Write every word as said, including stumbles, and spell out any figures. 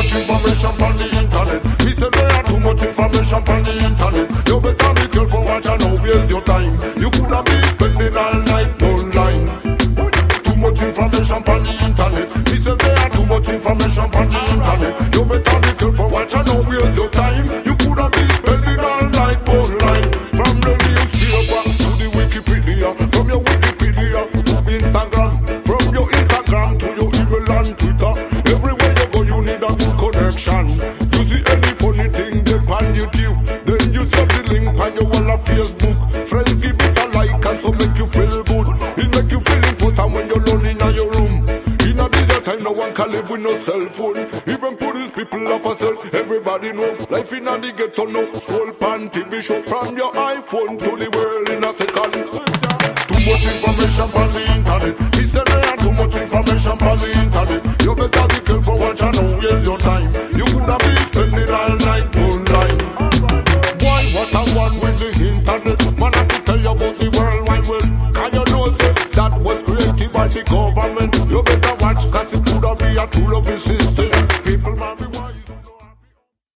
much information on the internet. Me say there are too much information on the internet. You better be careful watch and now waste your time. You coulda be spending all night online. Too much information on the internet. Me say there are too much information on the internet. You better be careful watch and now waste your time. You coulda be spending all night online. From the newspaper to the Wikipedia, from your Wikipedia to Instagram, from your Instagram to your email and Twitter. Everywhere you go, you need a good connection. You see any funny thing they on YouTube, then you set the link on your wall of Facebook. Friends give it a like and so make you feel good. It make you feel important when you're alone in your room. In a busy time, no one can live with no cell phone. Even police people have a cell. Everybody know life in a the ghetto no. Scroll pan T V show from your iPhone to the world in a second. Too much information on the internet. He said there are too much information on the internet. You better be careful watch and don't waste your time. You coulda be spending all night online. Boy, what I want with the internet. Man, I have to tell you about the World Wide Web. Can you know say that was created by the government? You better watch cause it coulda be a tool of the system.